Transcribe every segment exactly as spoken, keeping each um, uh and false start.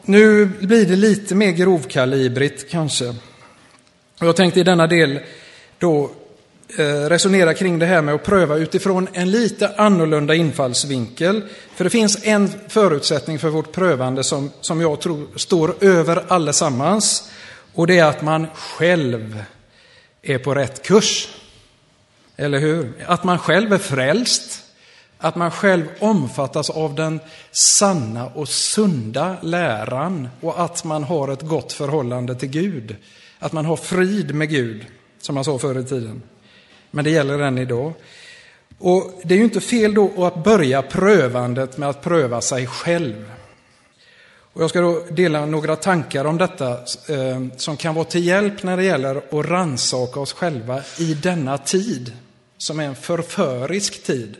nu blir det lite mer grovkalibrigt kanske. Och jag tänkte i denna del då eh, resonera kring det här med att pröva utifrån en lite annorlunda infallsvinkel. För det finns en förutsättning för vårt prövande som, som jag tror står över allesammans. Och det är att man själv är på rätt kurs. Eller hur? Att man själv är frälst. Att man själv omfattas av den sanna och sunda läran. Och att man har ett gott förhållande till Gud. Att man har frid med Gud, som man sa förr i tiden. Men det gäller än idag. Och det är ju inte fel då att börja prövandet med att pröva sig själv. Och jag ska då dela några tankar om detta eh, som kan vara till hjälp när det gäller att rannsaka oss själva i denna tid. Som är en förförisk tid.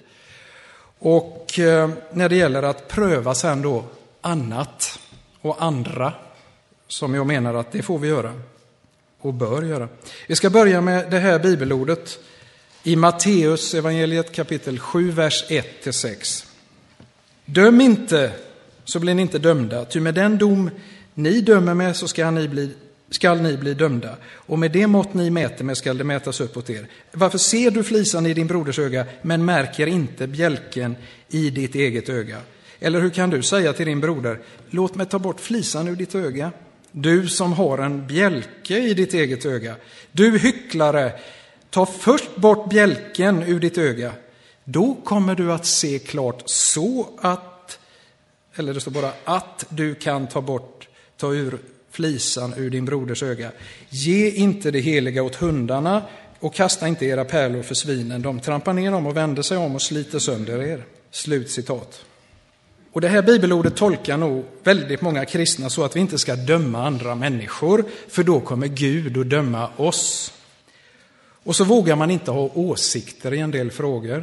Och eh, när det gäller att pröva sen då annat och andra. Som jag menar att det får vi göra. Och bör göra. Vi ska börja med det här bibelordet i Matteus evangeliet kapitel sju, vers ett till sex. Döm inte, så blir ni inte dömda. Ty med den dom ni dömer med så ska ni bli, skall ni bli dömda. Och med det mått ni mäter med skall det mätas upp åt er. Varför ser du flisan i din broders öga men märker inte bjälken i ditt eget öga? Eller hur kan du säga till din broder, låt mig ta bort flisan ur ditt öga? Du som har en bjälke i ditt eget öga. Du hycklare, ta först bort bjälken ur ditt öga. Då kommer du att se klart så att, eller det står bara att du kan ta bort, ta ur flisan ur din broders öga. Ge inte det heliga åt hundarna och kasta inte era pärlor för svinen. De trampar ner dem och vänder sig om och sliter sönder er. Slutcitat. Och det här bibelordet tolkar nog väldigt många kristna så att vi inte ska döma andra människor, för då kommer Gud att döma oss. Och så vågar man inte ha åsikter i en del frågor.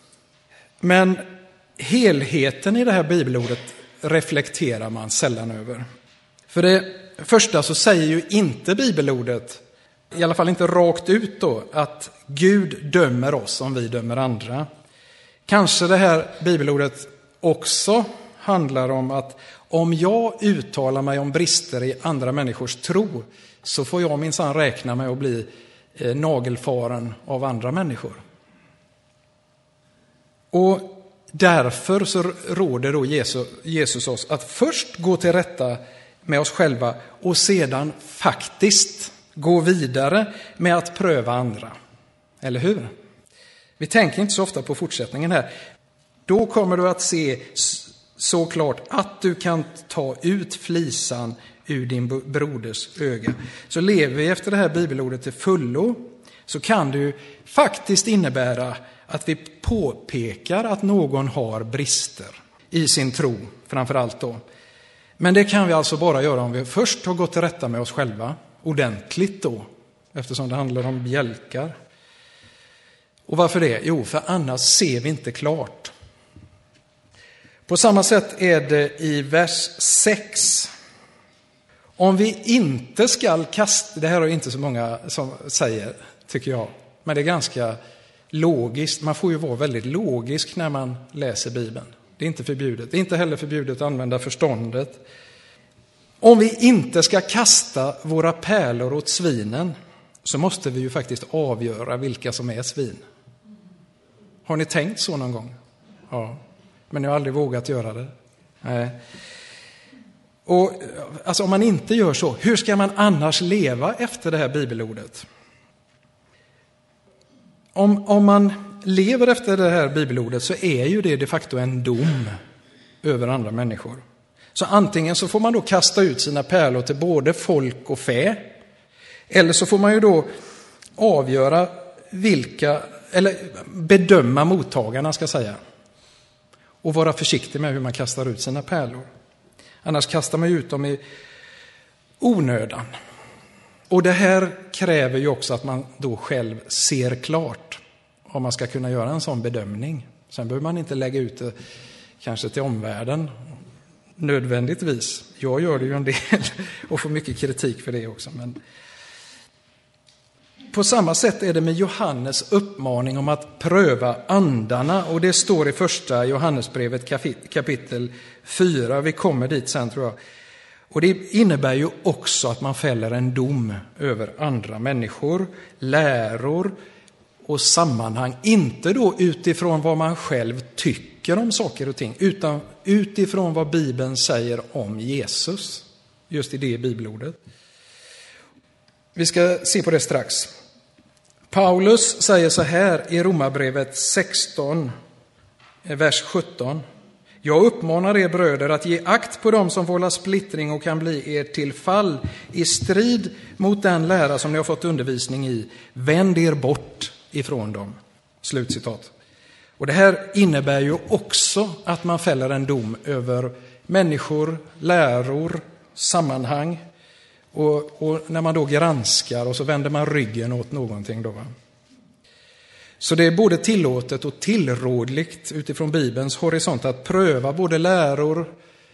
Men helheten i det här bibelordet reflekterar man sällan över. För det första så säger ju inte bibelordet, i alla fall inte rakt ut då, att Gud dömer oss om vi dömer andra. Kanske det här bibelordet också handlar om att om jag uttalar mig om brister i andra människors tro så får jag minsann räkna med att bli eh, nagelfaren av andra människor. Och därför så råder då Jesus, Jesus oss att först gå till rätta med oss själva och sedan faktiskt gå vidare med att pröva andra. Eller hur? Vi tänker inte så ofta på fortsättningen här. Då kommer du att se så klart att du kan ta ut flisan ur din broders öga. Så lever vi efter det här bibelordet till fullo så kan det ju faktiskt innebära att vi påpekar att någon har brister i sin tro, framförallt då. Men det kan vi alltså bara göra om vi först har gått till rätta med oss själva, ordentligt då, eftersom det handlar om bjälkar. Och varför det? Jo, för annars ser vi inte klart. På samma sätt är det i vers sex. Om vi inte ska kasta, det här är inte så många som säger, tycker jag, men det är ganska logiskt. Man får ju vara väldigt logisk när man läser Bibeln. Det är inte förbjudet. Det är inte heller förbjudet att använda förståndet. Om vi inte ska kasta våra pärlor åt svinen så måste vi ju faktiskt avgöra vilka som är svin. Har ni tänkt så någon gång? Ja. Men jag har aldrig vågat göra det. Nej. Och alltså om man inte gör så, hur ska man annars leva efter det här bibelordet? Om, om man lever efter det här bibelordet så är ju det de facto en dom över andra människor. Så antingen så får man då kasta ut sina pärlor till både folk och fä. Eller så får man ju då avgöra vilka, eller bedöma mottagarna ska säga. Och vara försiktig med hur man kastar ut sina pärlor. Annars kastar man ut dem i onödan. Och det här kräver ju också att man då själv ser klart. Om man ska kunna göra en sån bedömning. Sen behöver man inte lägga ut det kanske till omvärlden. Nödvändigtvis. Jag gör det ju en del och får mycket kritik för det också. Men på samma sätt är det med Johannes uppmaning om att pröva andarna. Och det står i första Johannesbrevet kapitel fyra. Vi kommer dit sen tror jag. Och det innebär ju också att man fäller en dom över andra människor, läror och sammanhang. Inte då utifrån vad man själv tycker om saker och ting, utan utifrån vad Bibeln säger om Jesus. Just i det bibelordet. Vi ska se på det strax. Paulus säger så här i Romarbrevet sexton, vers sjutton. Jag uppmanar er bröder att ge akt på dem som vållar splittring och kan bli er till fall i strid mot den lära som ni har fått undervisning i. Vänd er bort ifrån dem. Slutcitat. Och det här innebär ju också att man fäller en dom över människor, läror, sammanhang. Och, och när man då granskar och så vänder man ryggen åt någonting då. Va? Så det är både tillåtet och tillrådligt utifrån Bibelns horisont att pröva både läror,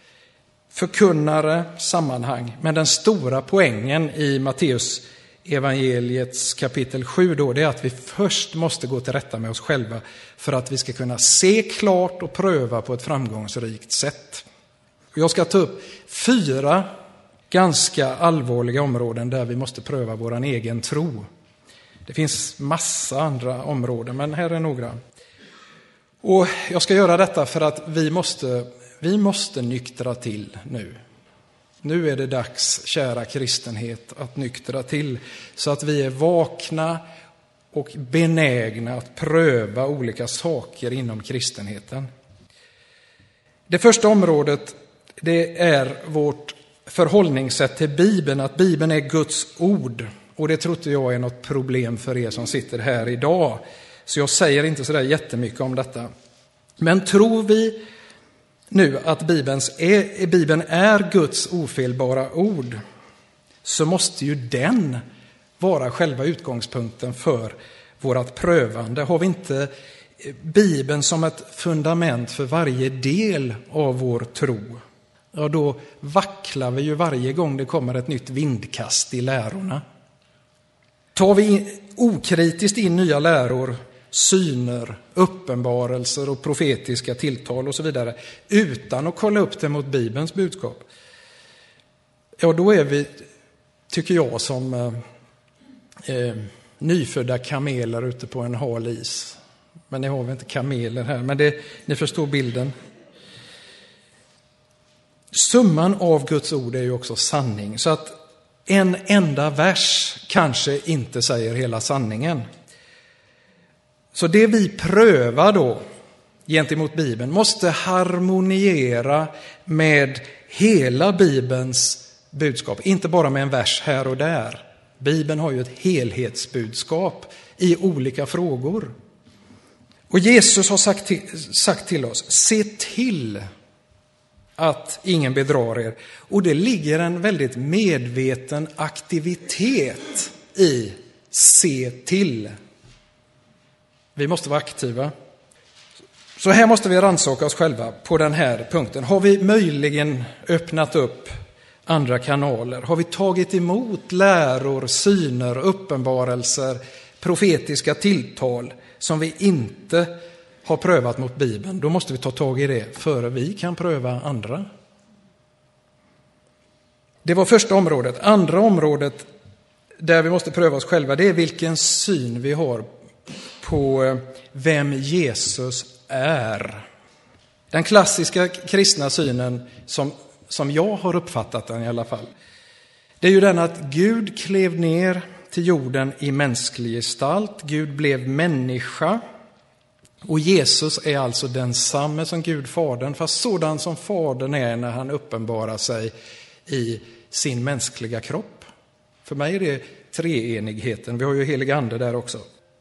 förkunnare, sammanhang. Men den stora poängen i Matteus evangeliets kapitel sju då, det är att vi först måste gå till rätta med oss själva för att vi ska kunna se klart och pröva på ett framgångsrikt sätt. Jag ska ta upp fyra ganska allvarliga områden där vi måste pröva vår egen tro. Det finns massa andra områden, men här är några. Och jag ska göra detta för att vi måste, vi måste nyktra till nu. Nu är det dags, kära kristenhet, att nyktra till så att vi är vakna och benägna att pröva olika saker inom kristenheten. Det första området, det är vårt förhållningssätt till Bibeln, att Bibeln är Guds ord. Och det tror inte jag är något problem för er som sitter här idag. Så jag säger inte så där jättemycket om detta. Men tror vi nu att Bibelns är, Bibeln är Guds ofelbara ord, så måste ju den vara själva utgångspunkten för vårt prövande. Har vi inte Bibeln som ett fundament för varje del av vår tro, ja då vacklar vi ju varje gång det kommer ett nytt vindkast i lärorna. Tar vi okritiskt in nya läror, syner, uppenbarelser och profetiska tilltal och så vidare utan att kolla upp det mot Bibelns budskap, ja då är vi, tycker jag, som eh, nyfödda kameler ute på en hal is. Men ni har väl inte kameler här, men det, ni förstår bilden. Summan av Guds ord är ju också sanning, så att en enda vers kanske inte säger hela sanningen. Så det vi prövar då gentemot Bibeln måste harmoniera med hela Bibelns budskap, inte bara med en vers här och där. Bibeln har ju ett helhetsbudskap i olika frågor. Och Jesus har sagt till, sagt till oss, se till att ingen bedrar er. Och det ligger en väldigt medveten aktivitet i se till. Vi måste vara aktiva. Så här måste vi rannsaka oss själva på den här punkten. Har vi möjligen öppnat upp andra kanaler? Har vi tagit emot läror, syner, uppenbarelser, profetiska tilltal som vi inte har prövat mot Bibeln? Då måste vi ta tag i det före vi kan pröva andra. Det var första området. Andra området där vi måste pröva oss själva, det är vilken syn vi har på vem Jesus är. Den klassiska kristna synen, som, som jag har uppfattat den i alla fall, det är ju den att Gud klev ner till jorden i mänsklig gestalt. Gud blev människa. Och Jesus är alltså densamme som Gud Fadern, fast sådan som Fadern är när han uppenbarar sig i sin mänskliga kropp. För mig är det treenigheten. Vi har ju helig ande där också.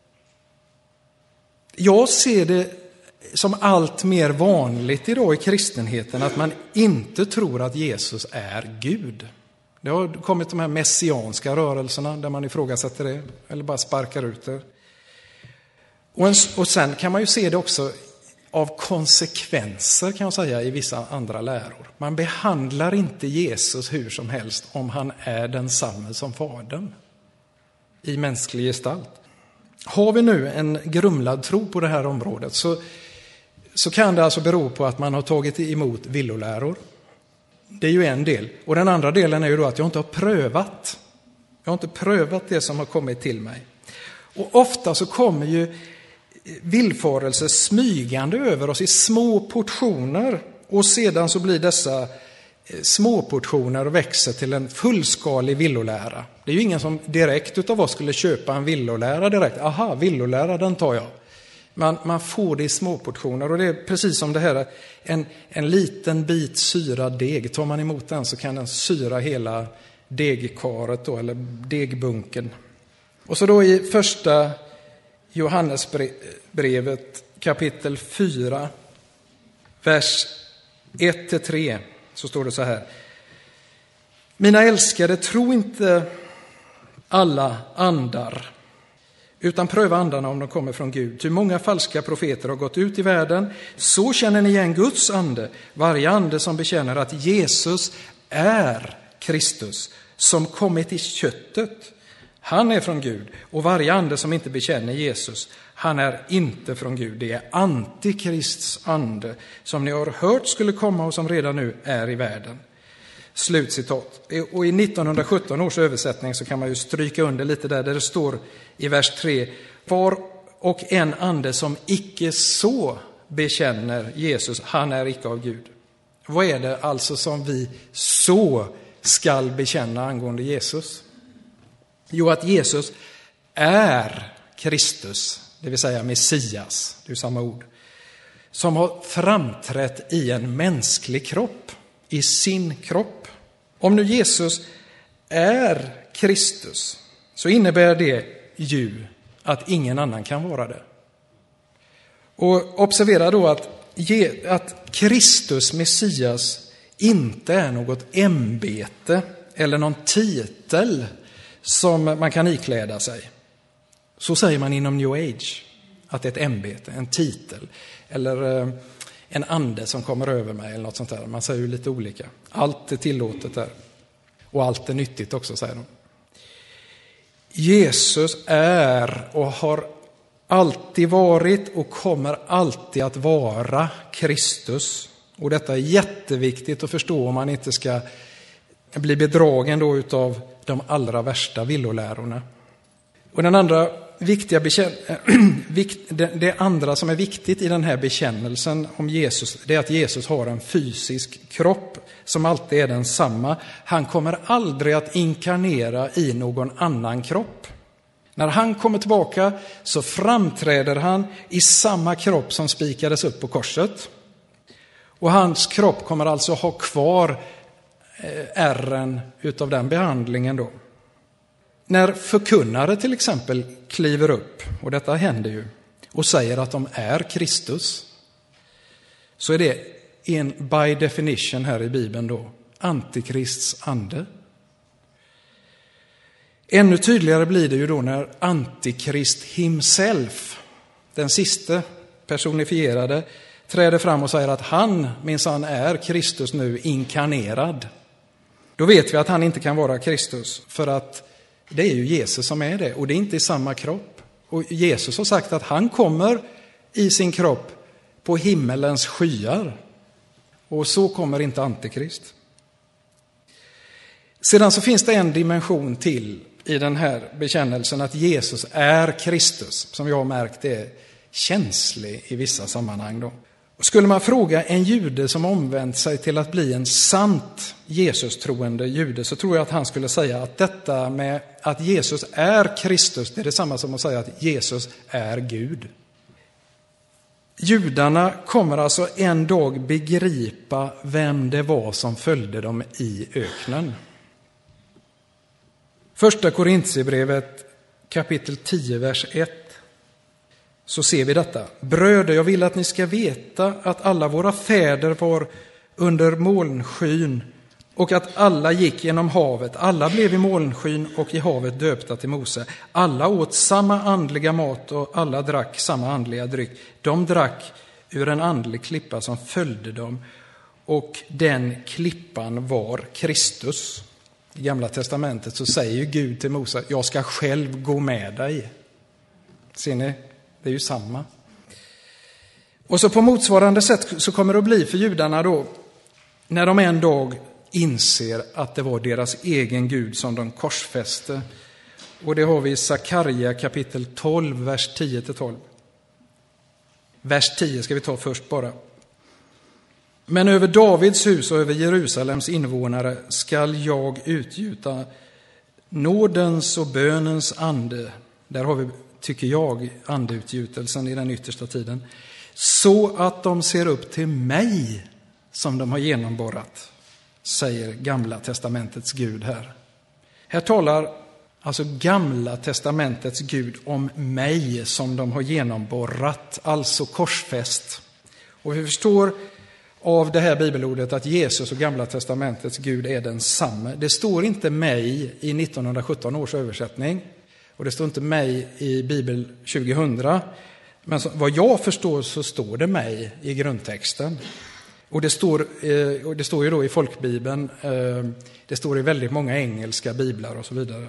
Jag ser det som allt mer vanligt idag i kristenheten att man inte tror att Jesus är Gud. Det har kommit de här messianska rörelserna där man ifrågasätter det eller bara sparkar ut det. Och, en, och sen kan man ju se det också av konsekvenser, kan jag säga, i vissa andra läror. Man behandlar inte Jesus hur som helst om han är densamme som Fadern i mänsklig gestalt. Har vi nu en grumlad tro på det här området så, så kan det alltså bero på att man har tagit emot villoläror. Det är ju en del. Och den andra delen är ju då att jag inte har prövat. Jag har inte prövat det som har kommit till mig. Och ofta så kommer ju villfarelser smygande över oss i små portioner. Och sedan så blir dessa små portioner och växer till en fullskalig villolära. Det är ju ingen som direkt utav oss skulle köpa en villolära direkt. Aha, villolära, den tar jag. Man, man får det i små portioner och det är precis som det här. En, en liten bit syrad deg, tar man emot den så kan den syra hela degkaret då, eller degbunken. Och så då i första Johannesbrevet kapitel fyra, vers ett till tre, så står det så här. Mina älskade, tro inte alla andar, utan pröva andarna om de kommer från Gud. Ty många falska profeter har gått ut i världen. Så känner ni igen Guds ande. Varje ande som bekänner att Jesus är Kristus, som kommit i köttet, han är från Gud. Och varje ande som inte bekänner Jesus, han är inte från Gud. Det är antikrists ande som ni har hört skulle komma och som redan nu är i världen. Slutcitat. Och i nittonhundrasjutton års översättning så kan man ju stryka under lite där, där det står i vers tre. Var och en ande som icke så bekänner Jesus, han är icke av Gud. Vad är det alltså som vi så skall bekänna angående Jesus? Jo, att Jesus är Kristus, det vill säga Messias, det är samma ord, som har framträtt i en mänsklig kropp, i sin kropp. Om nu Jesus är Kristus så innebär det ju att ingen annan kan vara det. Och observera då att, att Kristus, Messias, inte är något ämbete eller någon titel som man kan ikläda sig. Så säger man inom New Age, att det är ett ämbete, en titel eller en ande som kommer över mig eller något sånt där. Man säger ju lite olika. Allt är tillåtet där. Och allt är nyttigt också, säger de. Jesus är och har alltid varit och kommer alltid att vara Kristus. Och detta är jätteviktigt att förstå om man inte ska bli bedragen då utav de allra värsta villolärorna. Och den andra viktiga bekän- det andra som är viktigt i den här bekännelsen om Jesus, det är att Jesus har en fysisk kropp som alltid är densamma. Han kommer aldrig att inkarnera i någon annan kropp. När han kommer tillbaka så framträder han i samma kropp som spikades upp på korset. Och hans kropp kommer alltså ha kvar ärren utav den behandlingen då. När förkunnare till exempel kliver upp, och detta händer ju, och säger att de är Kristus, så är det en by definition här i Bibeln då antikrists ande. Ännu tydligare blir det ju då när antikrist himself, den sista personifierade, träder fram och säger att han minsann är Kristus nu inkarnerad. Då vet vi att han inte kan vara Kristus, för att det är ju Jesus som är det, och det är inte i samma kropp. Och Jesus har sagt att han kommer i sin kropp på himmelens skyar. Och så kommer inte antikrist. Sedan så finns det en dimension till i den här bekännelsen att Jesus är Kristus, som jag har märkt är känslig i vissa sammanhang då. Skulle man fråga en jude som omvänt sig till att bli en sant Jesus-troende jude, så tror jag att han skulle säga att detta med att Jesus är Kristus, det är detsamma som att säga att Jesus är Gud. Judarna kommer alltså en dag begripa vem det var som följde dem i öknen. Första Korintierbrevet kapitel tio, vers ett. Så ser vi detta. Bröder, jag vill att ni ska veta att alla våra fäder var under molnskyn och att alla gick genom havet. Alla blev i molnskyn och i havet döpta till Mose. Alla åt samma andliga mat och alla drack samma andliga dryck. De drack ur en andlig klippa som följde dem, och den klippan var Kristus. I Gamla testamentet så säger ju Gud till Mose, jag ska själv gå med dig. Ser ni? Det är ju samma. Och så på motsvarande sätt så kommer det att bli för judarna då, när de en dag inser att det var deras egen Gud som de korsfäste. Och det har vi i Sakarja kapitel tolv, vers tio till tolv. Vers tio ska vi ta först bara. Men över Davids hus och över Jerusalems invånare skall jag utgjuta nådens och bönens ande. Där har vi, tycker jag, andeutgjutelsen i den yttersta tiden. Så att de ser upp till mig som de har genomborrat, säger Gamla testamentets Gud här. Här talar alltså Gamla testamentets Gud om mig som de har genomborrat, alltså korsfäst. Och vi förstår av det här bibelordet att Jesus och Gamla testamentets Gud är densamma. Det står inte mig i nittonhundrasjutton års översättning och det står inte mig i Bibel tjugohundra. Men vad jag förstår så står det mig i grundtexten. Och det står, och det står ju då i folkbibeln, det står i väldigt många engelska biblar och så vidare.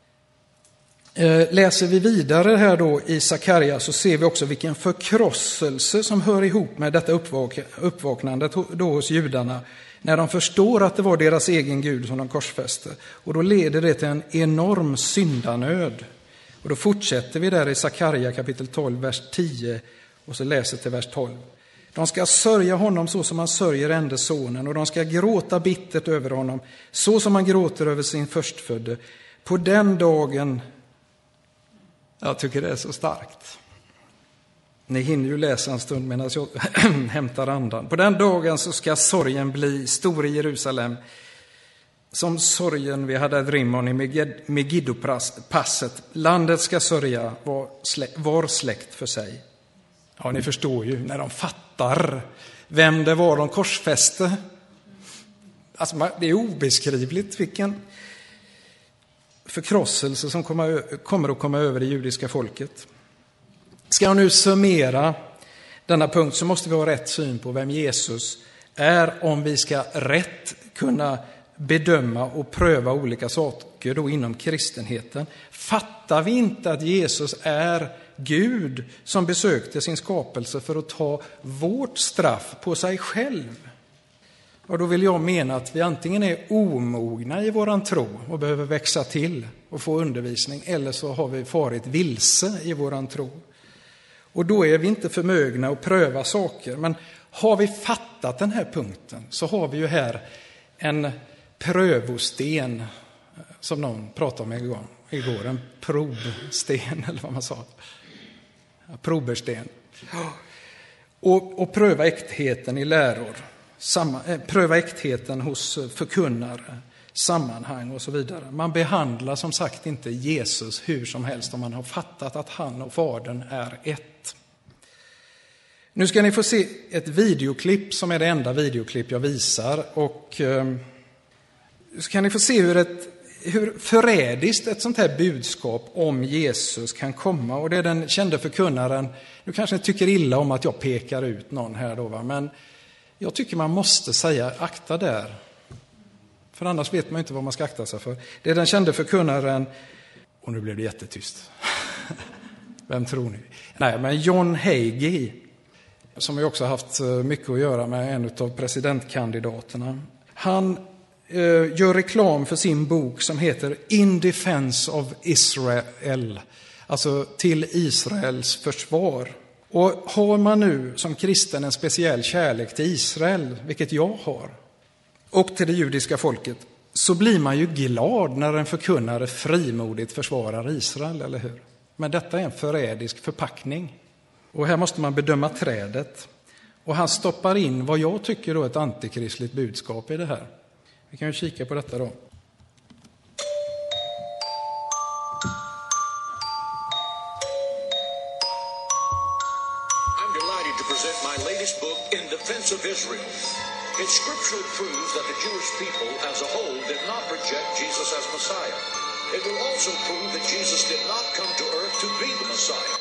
Läser vi vidare här då i Sakarja så ser vi också vilken förkrosselse som hör ihop med detta uppvak- uppvaknandet då hos judarna när de förstår att det var deras egen Gud som de korsfäste. Och då leder det till en enorm syndanöd. Och då fortsätter vi där i Sakarja kapitel tolv, vers tio och så läser till vers tolv. De ska sörja honom så som man sörjer enda sonen och de ska gråta bittert över honom så som man gråter över sin förstfödde. På den dagen, jag tycker det är så starkt. Ni hinner ju läsa en stund medan jag hämtar andan. På den dagen så ska sorgen bli stor i Jerusalem. Som sorgen vi hade Rimon i Megiddopasset. Landet ska sörja var, slä, var släkt för sig. Ja, ni förstår ju när de fattar vem det var de korsfäste. Alltså, det är obeskrivligt vilken förkrosselse som kommer, kommer att komma över det judiska folket. Ska jag nu summera denna punkt så måste vi ha rätt syn på vem Jesus är om vi ska rätt kunna bedöma och pröva olika saker då inom kristenheten. Fattar vi inte att Jesus är Gud som besökte sin skapelse för att ta vårt straff på sig själv? Och då vill jag mena att vi antingen är omogna i våran tro och behöver växa till och få undervisning, eller så har vi farit vilse i våran tro. Och då är vi inte förmögna att pröva saker. Men har vi fattat den här punkten så har vi ju här en prövosten som någon pratade om igår, igår en provsten eller vad man sa. Probersten. Och, och pröva äktheten i läror. Samma, eh, pröva äktheten hos förkunnare, sammanhang och så vidare. Man behandlar som sagt inte Jesus hur som helst om man har fattat att han och fadern är ett. Nu ska ni få se ett videoklipp som är det enda videoklipp jag visar. Och eh, så kan ni få se hur, ett, hur förrädiskt ett sånt här budskap om Jesus kan komma. Och det är den kände förkunnaren. Nu kanske ni tycker illa om att jag pekar ut någon här då, va? Men jag tycker man måste säga akta där. För annars vet man inte vad man ska akta sig för. Det är den kände förkunnaren, och nu blev det jättetyst. Vem tror ni? Nej, men John Hagee, som jag också har haft mycket att göra med, en av presidentkandidaterna. Han eh, gör reklam för sin bok som heter In Defense of Israel. Alltså till Israels försvar. Och har man nu som kristen en speciell kärlek till Israel, vilket jag har, och till det judiska folket, så blir man ju glad när en förkunnare frimodigt försvarar Israel, eller hur? Men detta är en förrädisk förpackning. Och här måste man bedöma trädet. Och han stoppar in vad jag tycker då är ett antikristligt budskap i det här. Vi kan ju kika på detta då. I'm delighted to present my latest book, In Defense of Israel. It scripturally proves that the Jewish people as a whole did not reject Jesus as Messiah. It will also prove that Jesus did not come to earth to be the Messiah.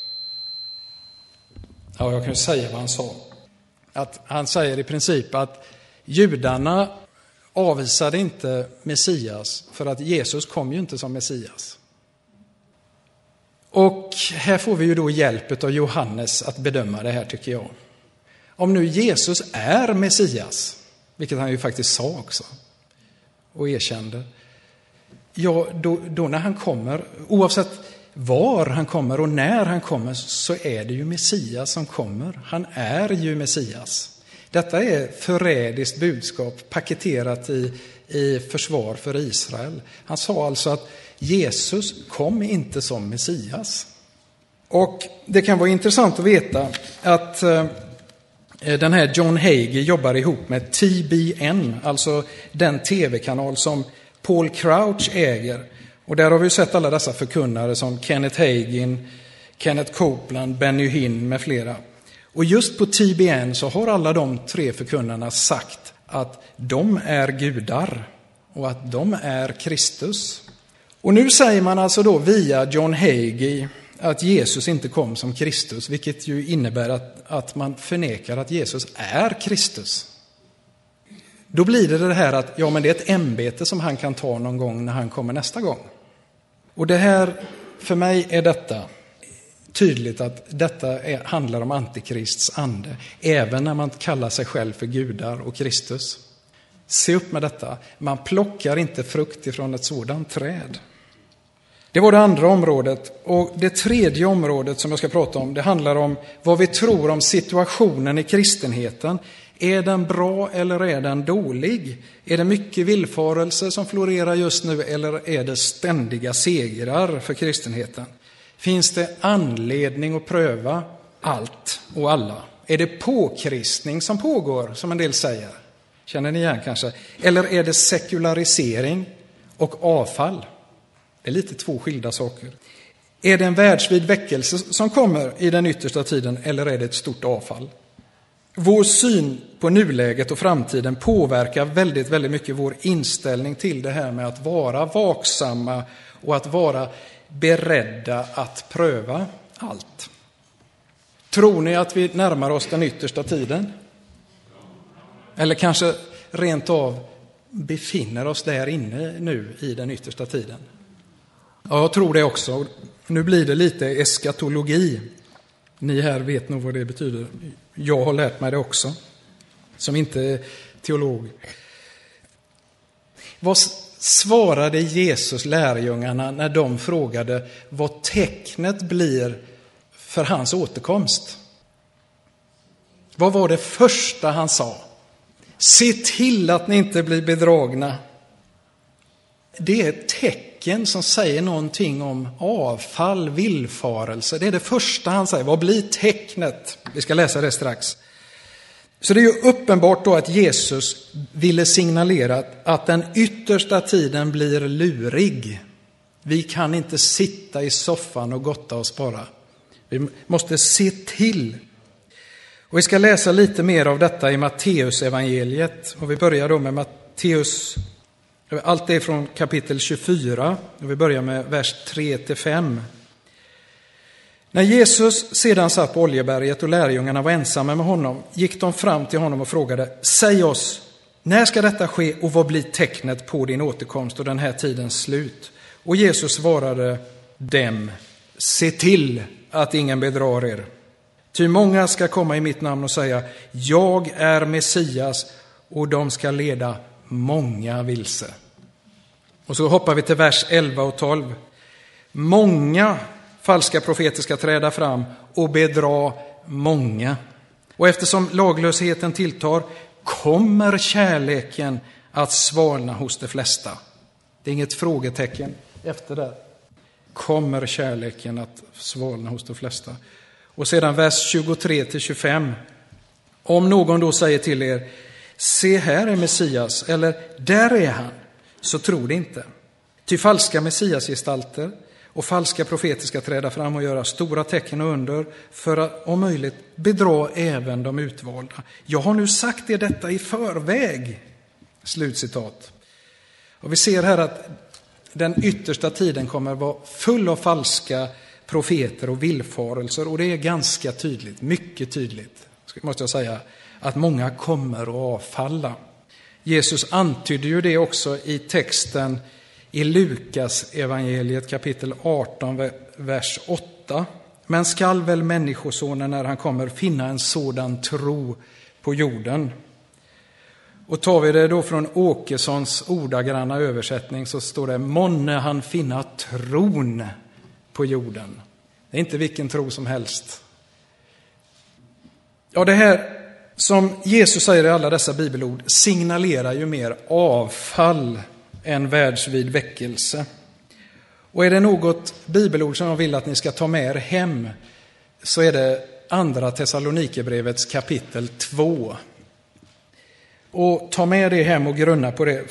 Ja, jag kan säga vad han sa. Att han säger i princip att judarna avvisade inte Messias för att Jesus kom ju inte som Messias. Och här får vi ju då hjälp av Johannes att bedöma det här, tycker jag. Om nu Jesus är Messias, vilket han ju faktiskt sa också, och erkände. Ja, då, då när han kommer, oavsett var han kommer och när han kommer, så är det ju Messias som kommer. Han är ju Messias. Detta är förrädiskt budskap paketerat i, i försvar för Israel. Han sa alltså att Jesus kom inte som Messias. Och det kan vara intressant att veta att eh, den här John Hagee jobbar ihop med T B N, alltså den tv-kanal som Paul Crouch äger. Och där har vi sett alla dessa förkunnare som Kenneth Hagin, Kenneth Copeland, Benny Hinn med flera. Och just på T B N så har alla de tre förkunnarna sagt att de är gudar och att de är Kristus. Och nu säger man alltså då via John Hagee att Jesus inte kom som Kristus, vilket ju innebär att, att man förnekar att Jesus är Kristus. Då blir det det här att ja, men det är ett ämbete som han kan ta någon gång när han kommer nästa gång. Och det här, för mig är detta tydligt att detta är, handlar om antikrists ande, även när man kallar sig själv för gudar och Kristus. Se upp med detta, man plockar inte frukt ifrån ett sådant träd. Det var det andra området. Och det tredje området som jag ska prata om, det handlar om vad vi tror om situationen i kristenheten. Är den bra eller är den dålig? Är det mycket villfarelse som florerar just nu eller är det ständiga segrar för kristenheten? Finns det anledning att pröva allt och alla? Är det påkristning som pågår, som en del säger? Känner ni igen kanske? Eller är det sekularisering och avfall? Det är lite två skilda saker. Är det en världsvid väckelse som kommer i den yttersta tiden eller är det ett stort avfall? Vår syn på nuläget och framtiden påverkar väldigt, väldigt mycket vår inställning till det här med att vara vaksamma och att vara beredda att pröva allt. Tror ni att vi närmar oss den yttersta tiden? Eller kanske rent av befinner oss där inne nu i den yttersta tiden? Ja, jag tror det också. Nu blir det lite eskatologi. Ni här vet nog vad det betyder. Jag har lärt mig det också, som inte är teolog. Vad svarade Jesus lärjungarna när de frågade vad tecknet blir för hans återkomst? Vad var det första han sa? Se till att ni inte blir bedragna. Det är ett tecken som säger någonting om avfall, villfarelse. Det är det första han säger. Vad blir tecknet? Vi ska läsa det strax. Så det är ju uppenbart då att Jesus ville signalera att den yttersta tiden blir lurig. Vi kan inte sitta i soffan och gotta oss bara. Vi måste se till. Och vi ska läsa lite mer av detta i Matteus evangeliet. Och vi börjar då med Matteus. Allt är från kapitel tjugofyra. Och vi börjar med vers tre till fem. När Jesus sedan satt på Oljeberget och lärjungarna var ensamma med honom, gick de fram till honom och frågade: säg oss, när ska detta ske och vad blir tecknet på din återkomst och den här tidens slut? Och Jesus svarade dem: se till att ingen bedrar er. Ty många ska komma i mitt namn och säga: jag är Messias, och de ska leda många vilse. Och så hoppar vi till vers elva och tolv. Många falska profeter ska träda fram och bedra många. Och eftersom laglösheten tilltar kommer kärleken att svalna hos de flesta. Det är inget frågetecken efter det. Kommer kärleken att svalna hos de flesta. Och sedan vers tjugotre till tjugofem. Om någon då säger till er: se, här är Messias, eller där är han, så tror det inte. Ty falska messiasgestalter och falska profeter ska träda fram och göra stora tecken och under för att om möjligt bedra även de utvalda. Jag har nu sagt er detta i förväg. Slutcitat. Och vi ser här att den yttersta tiden kommer att vara full av falska profeter och villfarelser. Och det är ganska tydligt, mycket tydligt, måste jag säga, att många kommer att avfalla. Jesus antydde ju det också i texten i Lukas evangeliet kapitel arton, vers åtta. Men skall väl människosonen när han kommer finna en sådan tro på jorden? Och tar vi det då från Åkessons ordagranna översättning så står det: månne han finna tron på jorden. Det är inte vilken tro som helst. Ja, det här som Jesus säger i alla dessa bibelord signalerar ju mer avfall än världsvid väckelse. Och är det något bibelord som jag vill att ni ska ta med er hem så är det andra Thessalonikerbrevets kapitel två. Och ta med det hem och grunna på det.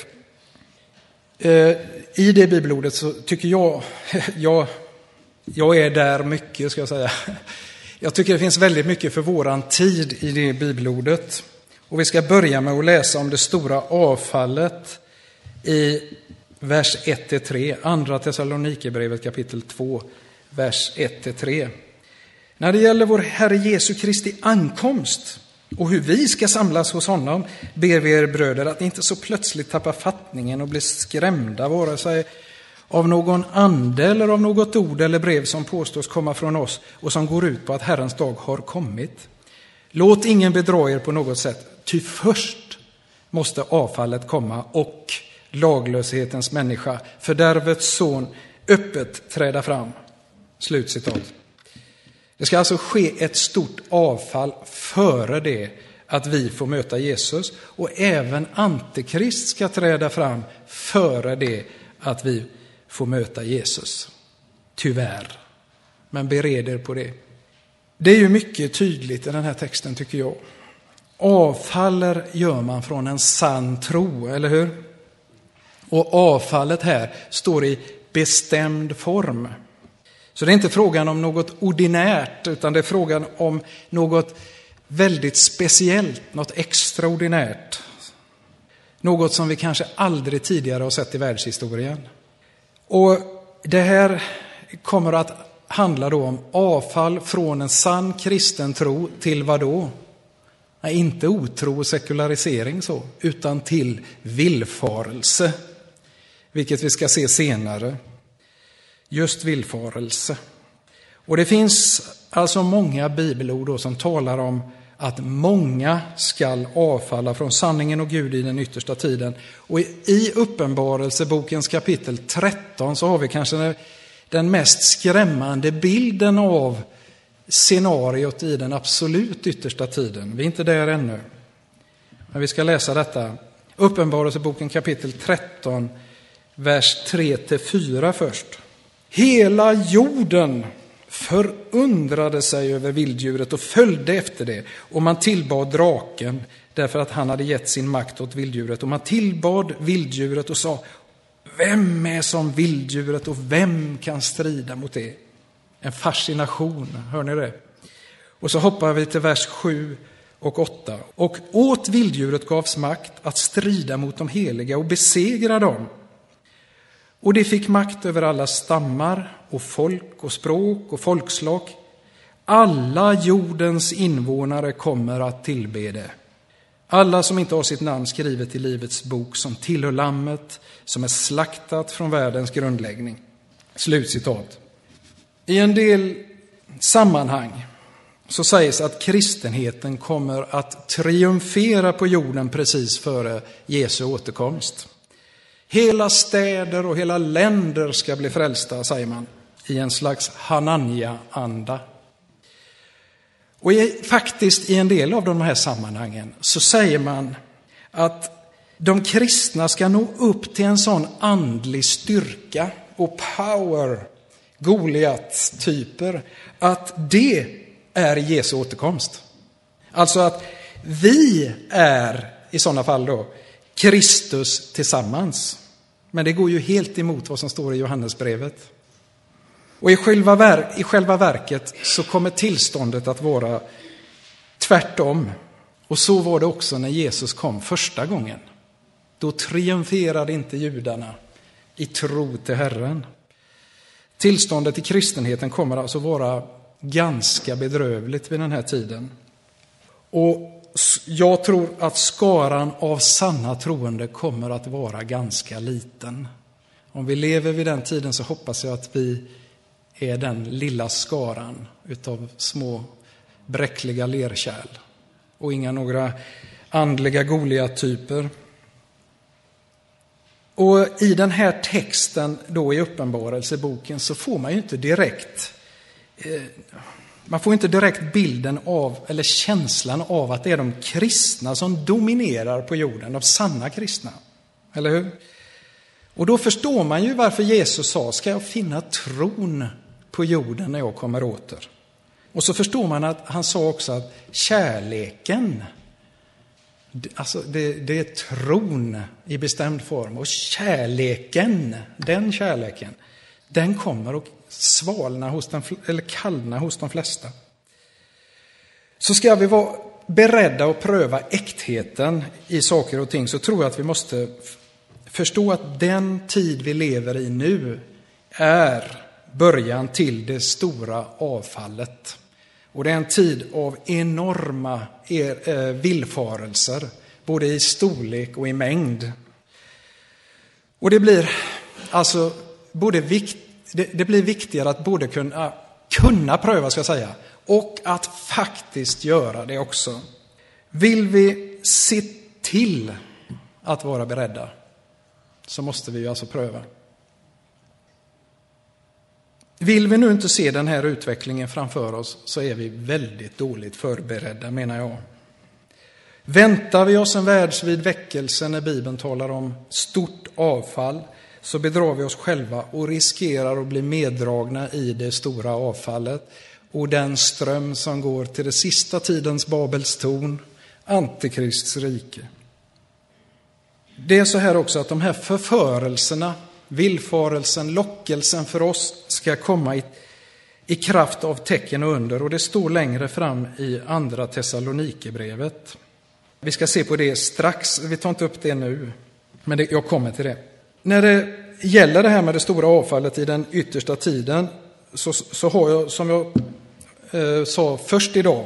I det bibelordet så tycker jag, jag, jag är där mycket ska jag säga. Jag tycker det finns väldigt mycket för våran tid i det bibelordet. Och vi ska börja med att läsa om det stora avfallet i vers ett till tre. Andra Thessalonikerbrevet kapitel två, vers ett till tre. När det gäller vår Herre Jesu Kristi ankomst och hur vi ska samlas hos honom ber vi er bröder att ni inte så plötsligt tappar fattningen och blir skrämda vare sig av någon ande eller av något ord eller brev som påstås komma från oss och som går ut på att Herrens dag har kommit. Låt ingen bedra er på något sätt, ty först måste avfallet komma och laglöshetens människa, fördärvets son, öppet träda fram. Slutcitat. Det ska alltså ske ett stort avfall före det att vi får möta Jesus, och även antikrist ska träda fram före det att vi får möta Jesus. Tyvärr. Men bered er på det. Det är ju mycket tydligt i den här texten tycker jag. Avfaller gör man från en sann tro, eller hur? Och avfallet här står i bestämd form. Så det är inte frågan om något ordinärt, utan det är frågan om något väldigt speciellt, något extraordinärt. Något som vi kanske aldrig tidigare har sett i världshistorien. Och det här kommer att handla då om avfall från en sann kristen tro till vad då? Nej, inte otro och sekularisering så, utan till villfarelse. Vilket vi ska se senare. Just villfarelse. Och det finns alltså många bibelord då som talar om att många skall avfalla från sanningen och Gud i den yttersta tiden. Och i Uppenbarelsebokens kapitel tretton så har vi kanske den mest skrämmande bilden av scenariot i den absolut yttersta tiden. Vi är inte där ännu. Men vi ska läsa detta. Uppenbarelseboken kapitel tretton, vers tre till fyra först. Hela jorden förundrade sig över vilddjuret och följde efter det. Och man tillbad draken därför att han hade gett sin makt åt vilddjuret. Och man tillbad vilddjuret och sa: vem är som vilddjuret och vem kan strida mot det? En fascination, hör ni det? Och så hoppar vi till vers sju och åtta. Och åt vilddjuret gavs makt att strida mot de heliga och besegra dem. Och det fick makt över alla stammar och folk och språk och folkslag. Alla jordens invånare kommer att tillbe det. Alla som inte har sitt namn skrivet i livets bok som tillhör lammet som är slaktat från världens grundläggning. Slutcitat. I en del sammanhang så sägs att kristenheten kommer att triumfera på jorden precis före Jesu återkomst. Hela städer och hela länder ska bli frälsta, säger man, i en slags Hanania-anda. Och i, faktiskt i en del av de här sammanhangen så säger man att de kristna ska nå upp till en sån andlig styrka och power, Goliat-typer, att det är Jesu återkomst. Alltså att vi är i sådana fall då Kristus tillsammans. Men det går ju helt emot vad som står i Johannesbrevet. Och i själva, ver- i själva verket så kommer tillståndet att vara tvärtom. Och så var det också när Jesus kom första gången. Då triumferade inte judarna i tro till Herren. Tillståndet i kristenheten kommer alltså vara ganska bedrövligt vid den här tiden. Och jag tror att skaran av sanna troende kommer att vara ganska liten. Om vi lever vid den tiden så hoppas jag att vi är den lilla skaran utav små bräckliga lerkärl. Och inga några andliga Goliat-typer. Och i den här texten då i Uppenbarelseboken så får man ju inte direkt eh, man får inte direkt bilden av eller känslan av att det är de kristna som dominerar på jorden, de sanna kristna. Eller hur? Och då förstår man ju varför Jesus sa, ska jag finna tron på jorden när jag kommer åter? Och så förstår man att han sa också att kärleken, alltså det, det är tron i bestämd form. Och kärleken, den kärleken, den kommer att svalna hos den, eller kallna hos de flesta. Så ska vi vara beredda att pröva äktheten i saker och ting, så tror jag att vi måste förstå att den tid vi lever i nu är början till det stora avfallet. Och det är en tid av enorma er, eh, villfarelser, både i storlek och i mängd. Och det blir alltså både vikt, det, det blir viktigare att både kunna, kunna pröva, ska jag säga, och att faktiskt göra det också. Vill vi se till att vara beredda, så måste vi ju alltså pröva. Vill vi nu inte se den här utvecklingen framför oss, så är vi väldigt dåligt förberedda, menar jag. Väntar vi oss en världsvid väckelse när Bibeln talar om stort avfall, så bedrar vi oss själva och riskerar att bli meddragna i det stora avfallet och den ström som går till det sista tidens Babels torn, Antikrists rike. Det är så här också att de här förförelserna, villfarelsen, lockelsen för oss ska komma i, i kraft av tecken och under. Och det står längre fram i andra Thessalonikerbrevet. Vi ska se på det strax, vi tar inte upp det nu, men det, jag kommer till det. När det gäller det här med det stora avfallet i den yttersta tiden, så, så har jag, som jag eh, sa först idag,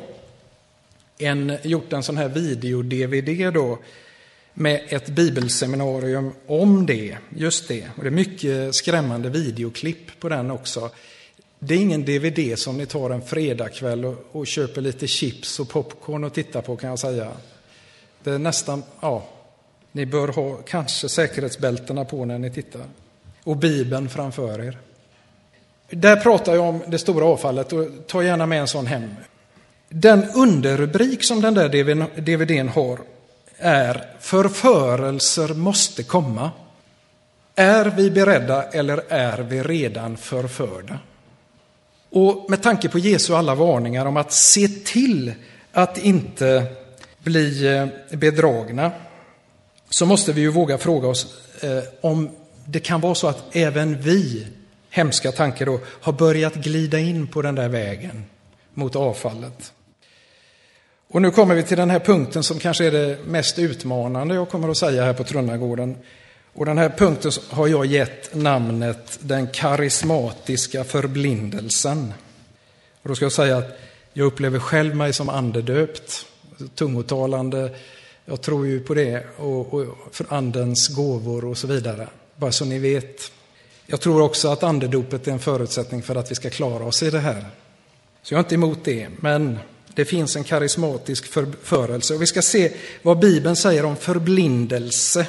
en, gjort en sån här video-D V D då, med ett bibelseminarium om det, just det. Och det är mycket skrämmande videoklipp på den också. Det är ingen D V D som ni tar en fredagkväll och, och köper lite chips och popcorn och tittar på, kan jag säga. Det är nästan, ja, ni bör ha kanske säkerhetsbältena på när ni tittar. Och Bibeln framför er. Där pratar jag om det stora avfallet, och ta gärna med en sån hem. Den underrubrik som den där D V D:n har är förförelser måste komma. Är vi beredda eller är vi redan förförda? Och med tanke på Jesu alla varningar om att se till att inte bli bedragna, så måste vi ju våga fråga oss eh, om det kan vara så att även vi, hemska tankar då, har börjat glida in på den där vägen mot avfallet. Och nu kommer vi till den här punkten som kanske är det mest utmanande jag kommer att säga här på Trunnagården. Och den här punkten har jag gett namnet den karismatiska förblindelsen. Och då ska jag säga att jag upplever själv mig som andedöpt, tungotalande. Jag tror ju på det och, och för andens gåvor och så vidare. Bara så ni vet. Jag tror också att andedopet är en förutsättning för att vi ska klara oss i det här. Så jag är inte emot det, men det finns en karismatisk förförelse. Och vi ska se vad Bibeln säger om förblindelse.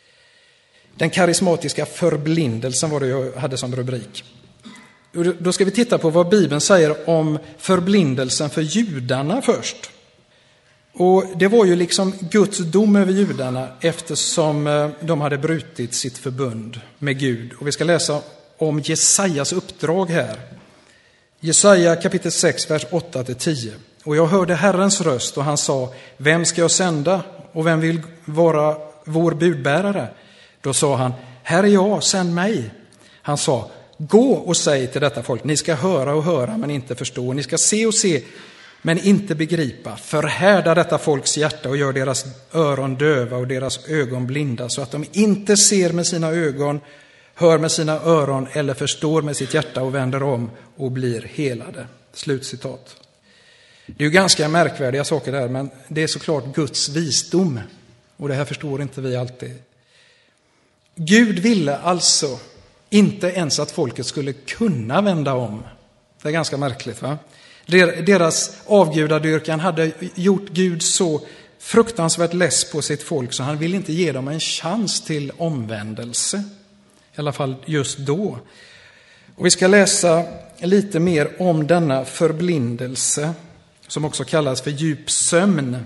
Den karismatiska förblindelsen var det jag hade som rubrik. Då ska vi titta på vad Bibeln säger om förblindelsen för judarna först. Och det var ju liksom Guds dom över judarna eftersom de hade brutit sitt förbund med Gud. Och vi ska läsa om Jesajas uppdrag här. Jesaja kapitel sex, vers åtta till tio. Och jag hörde Herrens röst och han sa, vem ska jag sända och vem vill vara vår budbärare? Då sa han, här är jag, sänd mig. Han sa, gå och säg till detta folk, ni ska höra och höra men inte förstå. Ni ska se och se men inte begripa. Förhärda detta folks hjärta och gör deras öron döva och deras ögon blinda så att de inte ser med sina ögon, hör med sina öron eller förstår med sitt hjärta och vänder om och blir helade. Slutcitat. Det är ju ganska märkvärdiga saker där, men det är såklart Guds visdom. Och det här förstår inte vi alltid. Gud ville alltså inte ens att folket skulle kunna vända om. Det är ganska märkligt, va? Deras avgudadyrkan hade gjort Gud så fruktansvärt less på sitt folk så han vill inte ge dem en chans till omvändelse. I alla fall just då. Och vi ska läsa lite mer om denna förblindelse som också kallas för djup sömn.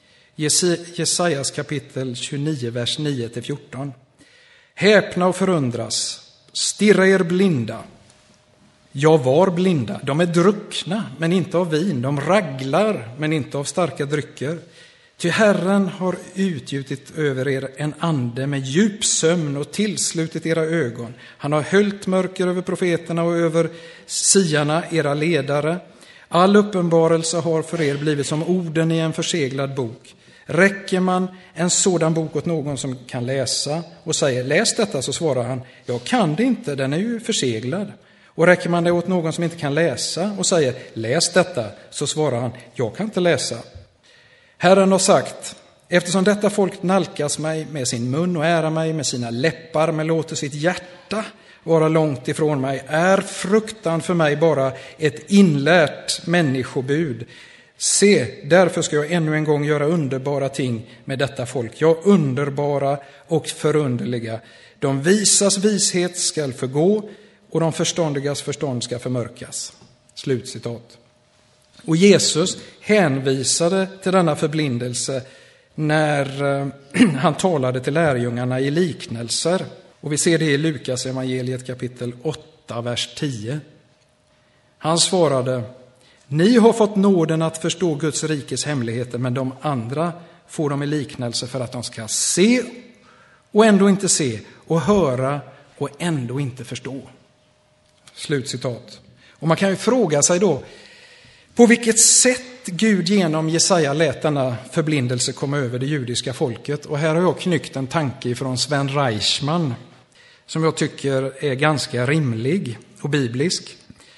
Jesajas kapitel tjugonio, vers nio till fjorton. Häpna och förundras, stirra er blinda. Jag var blinda, de är druckna men inte av vin, de raglar men inte av starka drycker. Ty Herren har utgjutit över er en ande med djup sömn och tillslutit era ögon. Han har höljt mörker över profeterna och över siarna, era ledare. All uppenbarelse har för er blivit som orden i en förseglad bok. Räcker man en sådan bok åt någon som kan läsa och säger läs detta, så svarar han jag kan det inte, den är ju förseglad. Och räcker man det åt någon som inte kan läsa och säger läs detta, så svarar han jag kan inte läsa. Herren har sagt, eftersom detta folk nalkas mig med sin mun och ärar mig med sina läppar men låter sitt hjärta vara långt ifrån mig, är fruktan för mig bara ett inlärt människobud. Se, därför ska jag ännu en gång göra underbara ting med detta folk. Ja, underbara och förunderliga. De visas vishet skall förgå och de förståndigas förstånd ska förmörkas. Slutcitat. Och Jesus hänvisade till denna förblindelse när han talade till lärjungarna i liknelser. Och vi ser det i Lukas evangeliet kapitel åtta, vers tio. Han svarade, ni har fått nåden att förstå Guds rikes hemligheter, men de andra får de i liknelse för att de ska se och ändå inte se och höra och ändå inte förstå. Slutcitat. Och man kan ju fråga sig då, på vilket sätt Gud genom Jesaja lät denna förblindelse komma över det judiska folket. Och här har jag knyckt en tanke från Sven Reichmann som jag tycker är ganska rimlig och biblisk.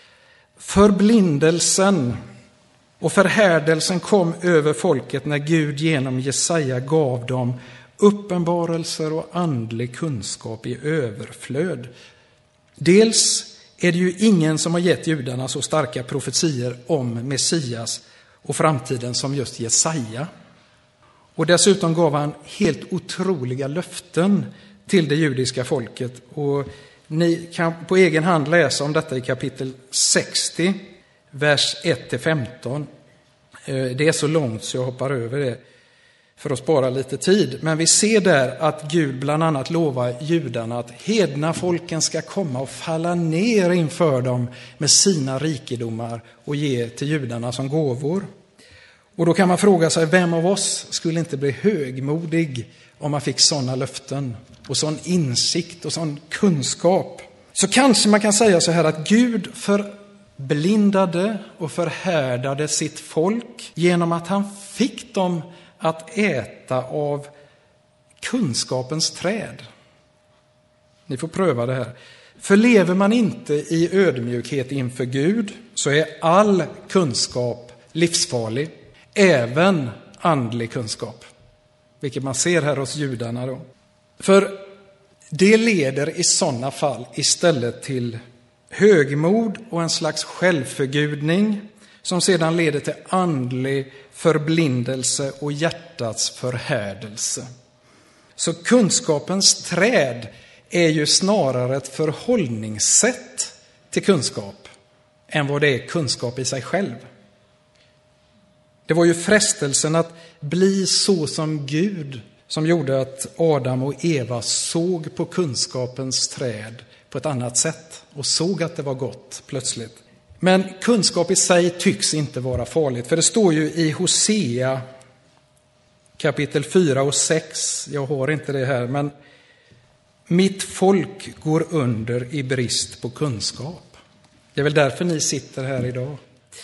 Förblindelsen och förhärdelsen kom över folket när Gud genom Jesaja gav dem uppenbarelser och andlig kunskap i överflöd. Dels är det ju ingen som har gett judarna så starka profetier om Messias och framtiden som just Jesaja. Och dessutom gav han helt otroliga löften till det judiska folket. Och ni kan på egen hand läsa om detta i kapitel sextio, vers ett till femton. Det är så långt så jag hoppar över det för att spara lite tid. Men vi ser där att Gud bland annat lovar judarna att hedna folken ska komma och falla ner inför dem med sina rikedomar och ge till judarna som gåvor. Och då kan man fråga sig, vem av oss skulle inte bli högmodig om man fick sådana löften och sån insikt och sån kunskap? Så kanske man kan säga så här att Gud förblindade och förhärdade sitt folk genom att han fick dem att äta av kunskapens träd. Ni får pröva det här. För lever man inte i ödmjukhet inför Gud så är all kunskap livsfarlig. Även andlig kunskap. Vilket man ser här hos judarna då. För det leder i sådana fall istället till högmod och en slags självförgudning som sedan leder till andlig förblindelse och hjärtats förhärdelse. Så kunskapens träd är ju snarare ett förhållningssätt till kunskap än vad det är kunskap i sig själv. Det var ju frestelsen att bli så som Gud som gjorde att Adam och Eva såg på kunskapens träd på ett annat sätt och såg att det var gott plötsligt. Men kunskap i sig tycks inte vara farligt, för det står ju i Hosea kapitel fyra och sex, jag har inte det här, men mitt folk går under i brist på kunskap. Det är väl därför ni sitter här idag.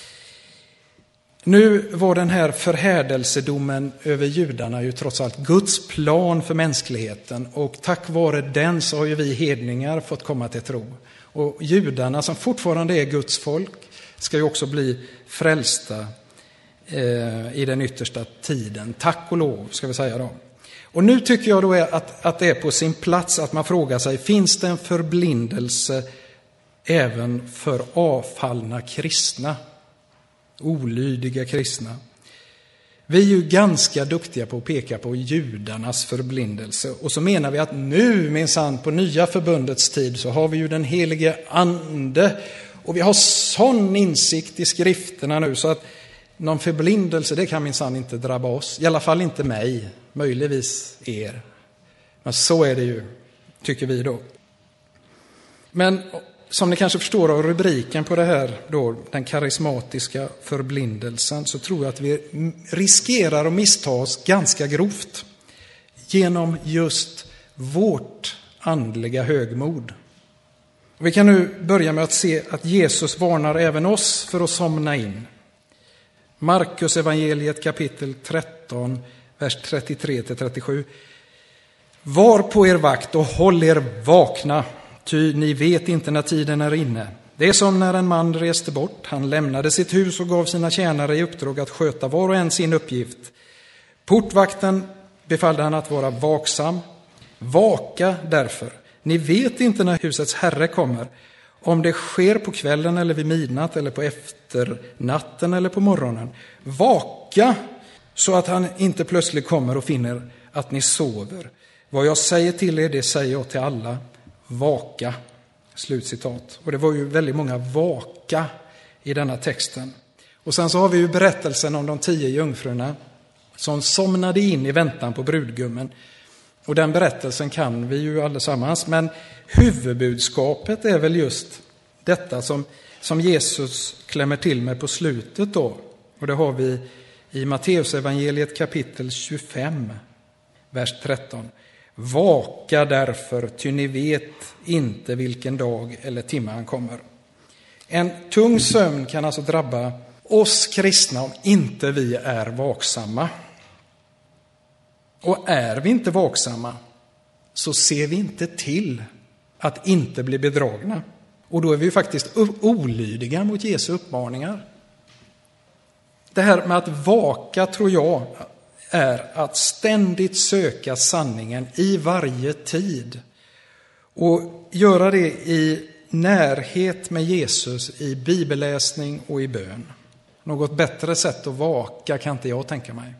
Nu var den här förhärdelsedomen över judarna ju trots allt Guds plan för mänskligheten, och tack vare den så har ju vi hedningar fått komma till tro. Och judarna som fortfarande är Guds folk ska ju också bli frälsta eh, i den yttersta tiden. Tack och lov ska vi säga då. Och nu tycker jag då är att, att det är på sin plats att man frågar sig, finns det en förblindelse även för avfallna kristna? Olydiga kristna. Vi är ju ganska duktiga på att peka på judarnas förblindelse. Och så menar vi att nu minsann på nya förbundets tid så har vi ju den helige ande. Och vi har sån insikt i skrifterna nu så att någon förblindelse det kan minsann inte drabba oss. I alla fall inte mig, möjligtvis er. Men så är det ju, tycker vi då. Men som ni kanske förstår av rubriken på det här, då, den karismatiska förblindelsen, så tror jag att vi riskerar att missta oss ganska grovt genom just vårt andliga högmod. Och vi kan nu börja med att se att Jesus varnar även oss för att somna in. Markus evangeliet kapitel tretton, vers trettiotre till trettiosju. Var på er vakt och håll er vakna. Ty ni vet inte när tiden är inne. Det är som när en man reste bort. Han lämnade sitt hus och gav sina tjänare i uppdrag att sköta var och en sin uppgift. Portvakten befallde han att vara vaksam. Vaka därför. Ni vet inte när husets herre kommer. Om det sker på kvällen eller vid midnatt eller på efternatten eller på morgonen. Vaka så att han inte plötsligt kommer och finner att ni sover. Vad jag säger till er, det säger jag till alla. Vaka, slutcitat. Och det var ju väldigt många vaka i denna texten. Och sen så har vi ju berättelsen om de tio jungfrurna som somnade in i väntan på brudgummen. Och den berättelsen kan vi ju allesammans. Men huvudbudskapet är väl just detta som, som Jesus klämmer till med på slutet då. Och det har vi i Matteus evangeliet kapitel tjugofem, vers tretton. Vaka därför, ty ni vet inte vilken dag eller timme han kommer. En tung sömn kan alltså drabba oss kristna om inte vi är vaksamma. Och är vi inte vaksamma så ser vi inte till att inte bli bedragna. Och då är vi ju faktiskt olydiga mot Jesu uppmaningar. Det här med att vaka tror jag är att ständigt söka sanningen i varje tid. Och göra det i närhet med Jesus i bibelläsning och i bön. Något bättre sätt att vaka kan inte jag tänka mig.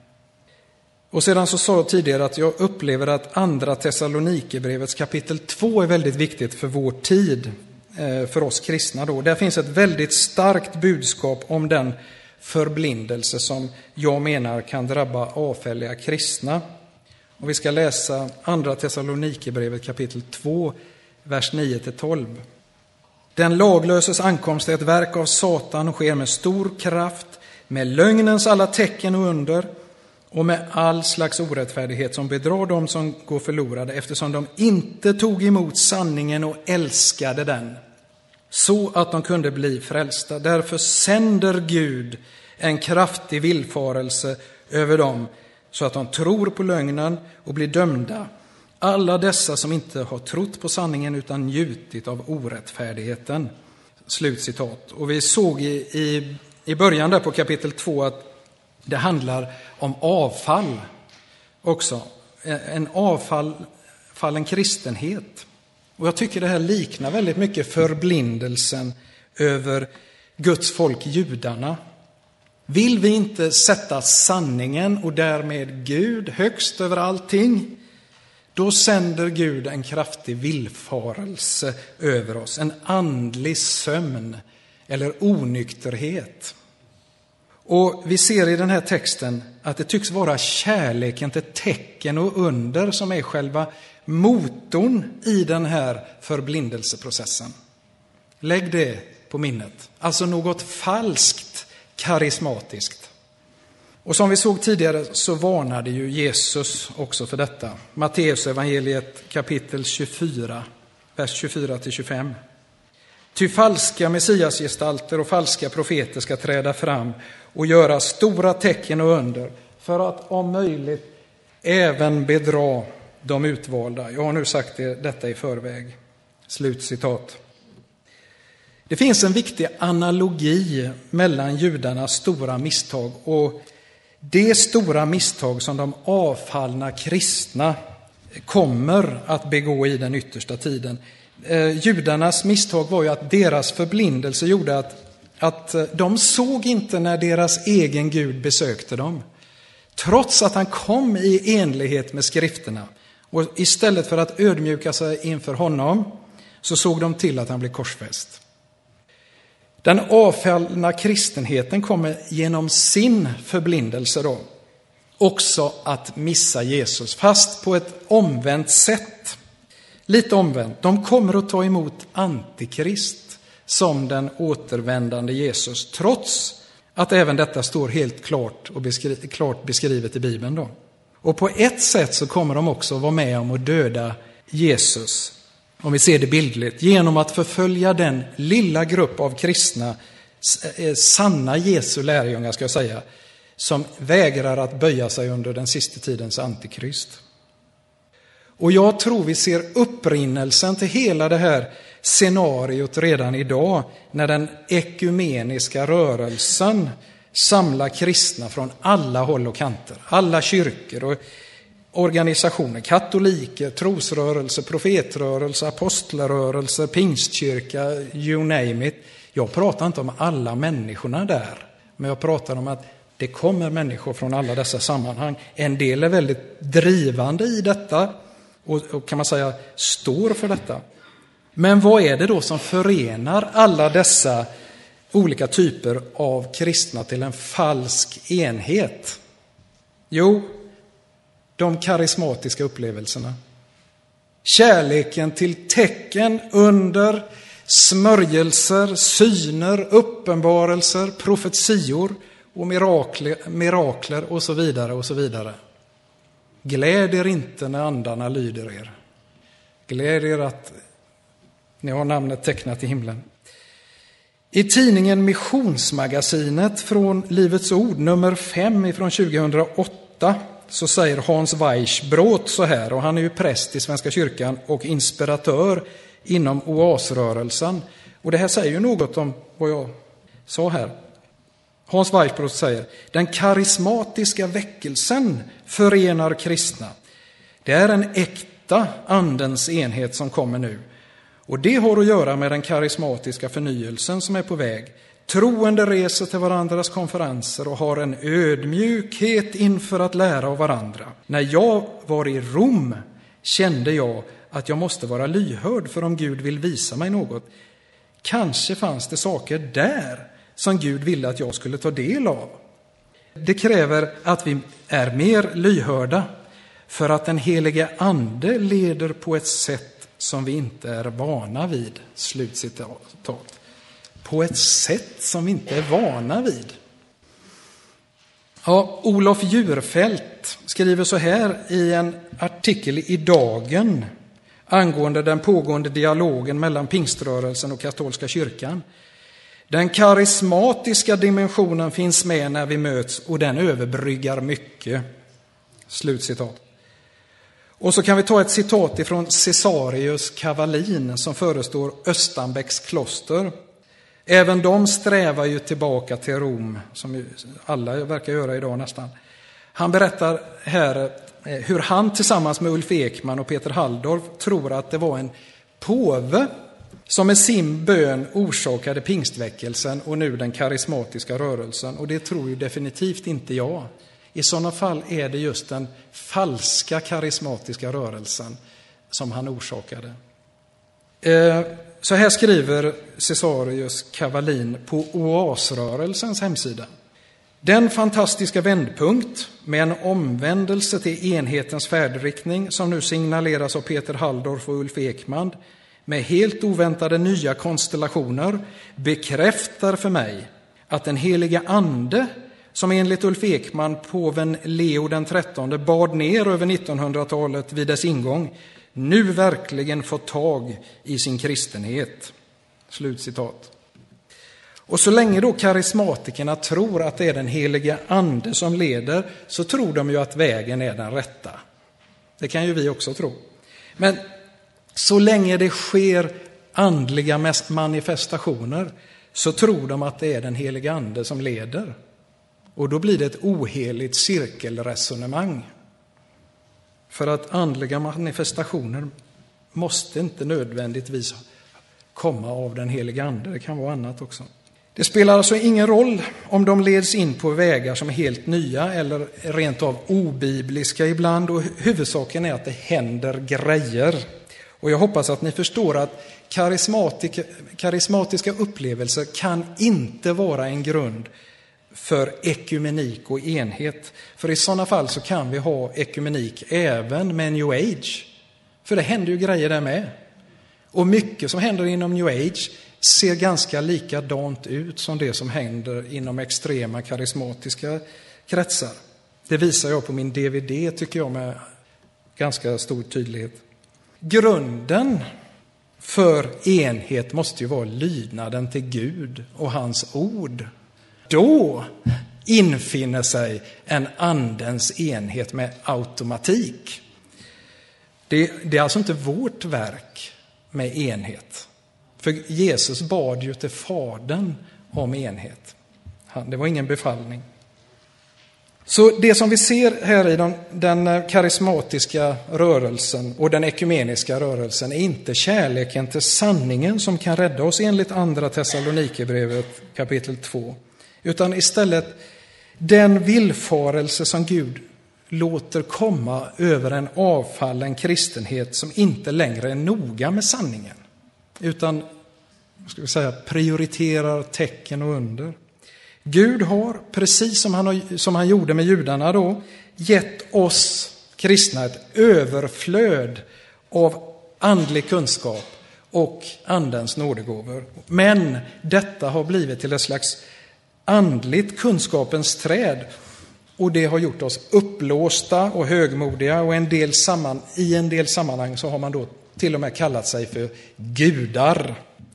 Och sedan så sa jag tidigare att jag upplever att andra Thessalonikerbrevets kapitel två är väldigt viktigt för vår tid, för oss kristna då. Där finns ett väldigt starkt budskap om den förblindelse som jag menar kan drabba avfälliga kristna. Och vi ska läsa andra Thessalonikerbrevet kapitel två, vers nio till tolv. Den laglöses ankomst är ett verk av Satan och sker med stor kraft, med lögnens alla tecken och under och med all slags orättfärdighet som bedrar dem som går förlorade eftersom de inte tog emot sanningen och älskade den så att de kunde bli frälsta. Därför sänder Gud en kraftig villfarelse över dem så att de tror på lögnen och blir dömda. Alla dessa som inte har trott på sanningen utan njutit av orättfärdigheten. Slutcitat. Och vi såg i, i, i början där på kapitel två att det handlar om avfall också. En avfallen kristenhet. Och jag tycker det här liknar väldigt mycket förblindelsen över Guds folk judarna. Vill vi inte sätta sanningen och därmed Gud högst över allting, då sänder Gud en kraftig villfarelse över oss. En andlig sömn eller onykterhet. Och vi ser i den här texten att det tycks vara kärleken till tecken och under som är själva motorn i den här förblindelseprocessen. Lägg det på minnet. Alltså något falskt karismatiskt. Och som vi såg tidigare så varnade ju Jesus också för detta. Matteus evangeliet kapitel tjugofyra, vers tjugofyra till tjugofem. Ty falska messiasgestalter och falska profeter ska träda fram och göra stora tecken och under för att om möjligt även bedra de utvalda. Jag har nu sagt det, detta i förväg. Slutcitat. Det finns en viktig analogi mellan judarnas stora misstag och det stora misstag som de avfallna kristna kommer att begå i den yttersta tiden. Eh, judarnas misstag var ju att deras förblindelse gjorde att, att de såg inte när deras egen Gud besökte dem. trots att han kom i enlighet med skrifterna. Och istället för att ödmjuka sig inför honom så såg de till att han blev korsfäst. Den avfallna kristenheten kommer genom sin förblindelse då också att missa Jesus, fast på ett omvänt sätt. Lite omvänt. De kommer att ta emot antikrist som den återvändande Jesus, trots att även detta står helt klart, och beskri- klart beskrivet i Bibeln då. Och på ett sätt så kommer de också vara med om att döda Jesus, om vi ser det bildligt, genom att förfölja den lilla grupp av kristna, sanna Jesu lärjungar ska jag säga, som vägrar att böja sig under den sista tidens antikrist. Och jag tror vi ser upprinnelsen till hela det här scenariot redan idag, när den ekumeniska rörelsen samlar kristna från alla håll och kanter. Alla kyrkor och organisationer, katoliker, trosrörelser, profetrörelser, apostlarörelser, pingstkyrka, you name it. Jag pratar inte om alla människorna där, men jag pratar om att det kommer människor från alla dessa sammanhang. En del är väldigt drivande i detta och, och kan man säga står för detta. Men vad är det då som förenar alla dessa olika typer av kristna till en falsk enhet? Jo, de karismatiska upplevelserna. Kärleken till tecken, under, smörjelser, syner, uppenbarelser, profetior och mirakler, mirakler och så vidare och så vidare. Gläd er inte när andarna lyder er. Gläd er att ni har namnet tecknat i himlen. I tidningen Missionsmagasinet från Livets ord nummer fem ifrån tjugohundraåtta så säger Hans Weichbrot så här, och han är ju präst i Svenska kyrkan och inspiratör inom oasrörelsen. Och det här säger ju något om vad jag sa här. Hans Weichbrot säger: den karismatiska väckelsen förenar kristna. Det är en äkta andens enhet som kommer nu. Och det har att göra med den karismatiska förnyelsen som är på väg. Troende reser till varandras konferenser och har en ödmjukhet inför att lära av varandra. När jag var i Rom kände jag att jag måste vara lyhörd för om Gud vill visa mig något. Kanske fanns det saker där som Gud ville att jag skulle ta del av. Det kräver att vi är mer lyhörda, för att den helige ande leder på ett sätt som vi inte är vana vid. Slutcitat. På ett sätt som vi inte är vana vid. Ja, Olof Djurfält skriver så här i en artikel i Dagen angående den pågående dialogen mellan pingströrelsen och katolska kyrkan. Den karismatiska dimensionen finns med när vi möts och den överbryggar mycket. Slutcitat. Och så kan vi ta ett citat ifrån Caesarius Cavallin som förestår Östanbäcks kloster. Även de strävar ju tillbaka till Rom, som alla verkar göra idag nästan. Han berättar här hur han tillsammans med Ulf Ekman och Peter Halldorf tror att det var en påve som med sin bön orsakade pingstväckelsen och nu den karismatiska rörelsen. Och det tror ju definitivt inte jag. I sådana fall är det just den falska karismatiska rörelsen som han orsakade. Så här skriver Caesarius Cavallin på oasrörelsens hemsida. Den fantastiska vändpunkt med en omvändelse till enhetens färdriktning som nu signaleras av Peter Halldorf och Ulf Ekman med helt oväntade nya konstellationer bekräftar för mig att den heliga ande, som enligt Ulf Ekman påven Leo den trettonde bad ner över nittonhundratalet vid dess ingång, nu verkligen fått tag i sin kristenhet. Slutcitat. Och så länge då karismatikerna tror att det är den heliga ande som leder, så tror de ju att vägen är den rätta. Det kan ju vi också tro. Men så länge det sker andliga manifestationer så tror de att det är den heliga ande som leder. Och då blir det ett oheligt cirkelresonemang. För att andliga manifestationer måste inte nödvändigtvis komma av den heliga ande. Det kan vara annat också. Det spelar alltså ingen roll om de leds in på vägar som är helt nya eller rent av obibliska ibland, och huvudsaken är att det händer grejer. Och jag hoppas att ni förstår att karismatika, karismatiska upplevelser kan inte vara en grund för ekumenik och enhet. För i sådana fall så kan vi ha ekumenik även med New Age. För det händer ju grejer där med. Och mycket som händer inom New Age ser ganska likadant ut som det som händer inom extrema karismatiska kretsar. Det visar jag på min D V D, tycker jag, med ganska stor tydlighet. Grunden för enhet måste ju vara lydnaden till Gud och hans ord. Då infinner sig en andens enhet med automatik. Det, det är alltså inte vårt verk med enhet. För Jesus bad ju till Fadern om enhet. Det var ingen befallning. Så det som vi ser här i den, den karismatiska rörelsen och den ekumeniska rörelsen är inte kärleken till sanningen som kan rädda oss enligt andra Thessalonikerbrevet kapitel två. Utan istället den villfarelse som Gud låter komma över en avfallen kristenhet som inte längre är noga med sanningen. Utan, ska vi säga, prioriterar tecken och under. Gud har, precis som han, har, som han gjorde med judarna då, gett oss kristna ett överflöd av andlig kunskap och andens nådegåvor. Men detta har blivit till ett slags andligt kunskapens träd, och det har gjort oss upplåsta och högmodiga, och en del samman, i en del sammanhang så har man då till och med kallat sig för gudar.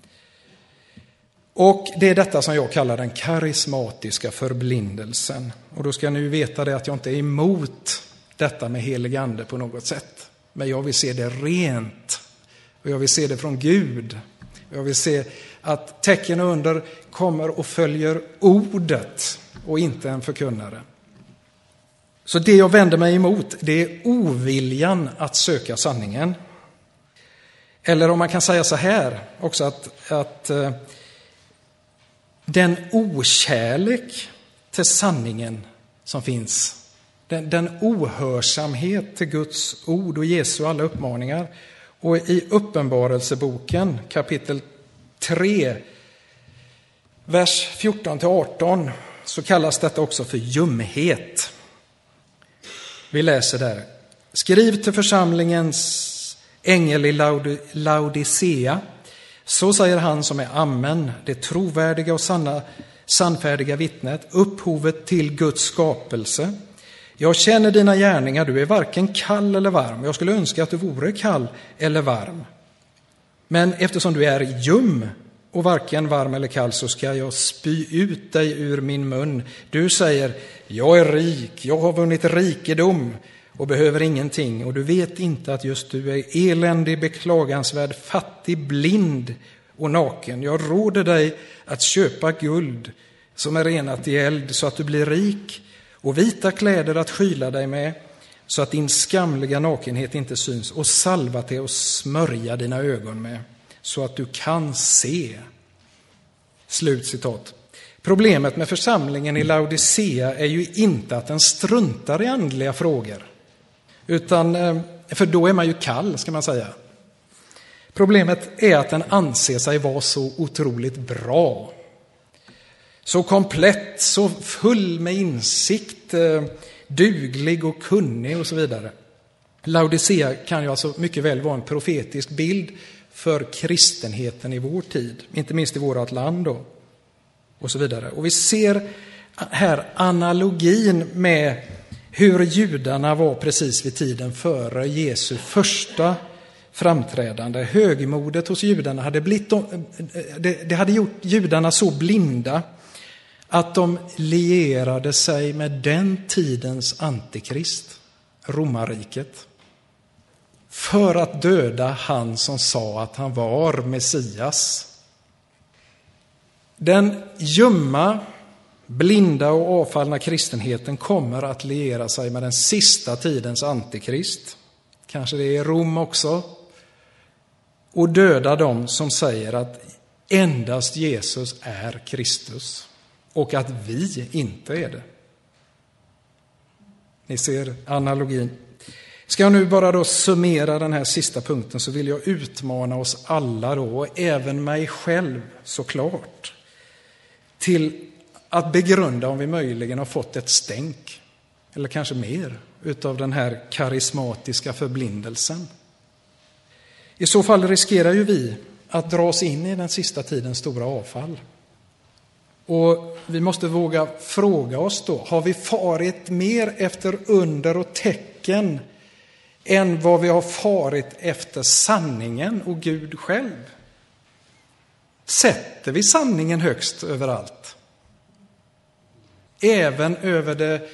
Och det är detta som jag kallar den karismatiska förblindelsen. Och då ska ni ju veta det att jag inte är emot detta med helig ande på något sätt. Men jag vill se det rent. Och jag vill se det från Gud. Och jag vill se att tecken och under kommer och följer ordet och inte en förkunnare. Så det jag vänder mig emot, det är oviljan att söka sanningen. Eller om man kan säga så här också, att, att eh, den okärlek till sanningen som finns, den, den ohörsamhet till Guds ord och Jesu alla uppmaningar. Och i Uppenbarelseboken kapitel tre, vers fjorton till arton, så kallas detta också för ljumhet. Vi läser där: skriv till församlingens ängel i Laodicea, så säger han som är Amen, det trovärdiga och sanna, sannfärdiga vittnet, upphovet till Guds skapelse. Jag känner dina gärningar, du är varken kall eller varm. Jag skulle önska att du vore kall eller varm. Men eftersom du är ljum och varken varm eller kall, så ska jag spy ut dig ur min mun. Du säger, jag är rik, jag har vunnit rikedom och behöver ingenting. Och du vet inte att just du är eländig, beklagansvärd, fattig, blind och naken. Jag råder dig att köpa guld som är renat i eld så att du blir rik, och vita kläder att skyla dig med så att din skamliga nakenhet inte syns, och salva till och smörja dina ögon med så att du kan se. Slut citat. Problemet med församlingen i Laodicea är ju inte att den struntar i andliga frågor, utan, för då är man ju kall, ska man säga. Problemet är att den anser sig vara så otroligt bra, så komplett, så full med insikt, duglig och kunnig och så vidare. Laodicea kan ju alltså mycket väl vara en profetisk bild för kristenheten i vår tid, inte minst i vårt land då, och så vidare. Och vi ser här analogin med hur judarna var precis vid tiden före Jesu första framträdande. Högmodet hos judarna hade blivit, det, det hade gjort judarna så blinda att de lierade sig med den tidens antikrist, romarriket, för att döda han som sa att han var Messias. Den ljumma, blinda och avfallna kristenheten kommer att liera sig med den sista tidens antikrist, kanske det är Rom också, och döda dem som säger att endast Jesus är Kristus och att vi inte är det. Ni ser analogin. Ska jag nu bara då summera den här sista punkten, så vill jag utmana oss alla då, och även mig själv såklart, till att begrunda om vi möjligen har fått ett stänk, eller kanske mer, utav den här karismatiska förblindelsen. I så fall riskerar ju vi att dras in i den sista tidens stora avfall. Och vi måste våga fråga oss då, har vi farit mer efter under och tecken än vad vi har farit efter sanningen och Gud själv? Sätter vi sanningen högst överallt? Även över det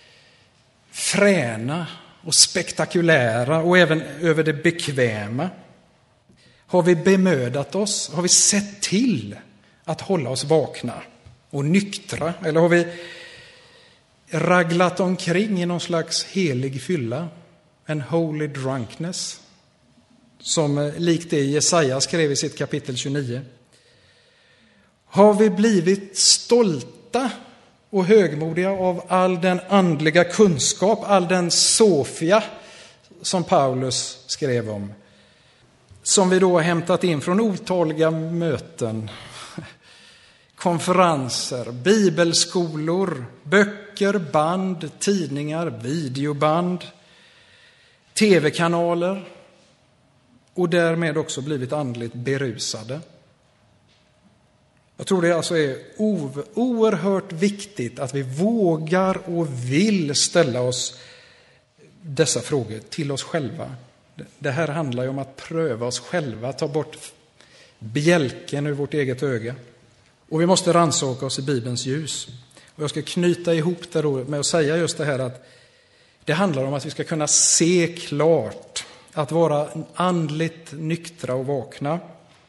fräna och spektakulära och även över det bekväma? Har vi bemödat oss? Har vi sett till att hålla oss vakna och nyktra? Eller har vi raglat omkring i någon slags helig fylla? En holy drunkenness, som likt det Jesaja skrev i sitt kapitel tjugonio. Har vi blivit stolta och högmodiga av all den andliga kunskap, all den Sofia som Paulus skrev om, som vi då har hämtat in från otaliga möten, konferenser, bibelskolor, böcker, band, tidningar, videoband, tv-kanaler, och därmed också blivit andligt berusade? Jag tror det alltså är oerhört viktigt att vi vågar och vill ställa oss dessa frågor till oss själva. Det här handlar ju om att pröva oss själva, ta bort bjälken ur vårt eget öga. Och vi måste rannsaka oss i Bibelns ljus. Och jag ska knyta ihop det då med att säga just det här att det handlar om att vi ska kunna se klart, att vara andligt nyktra och vakna.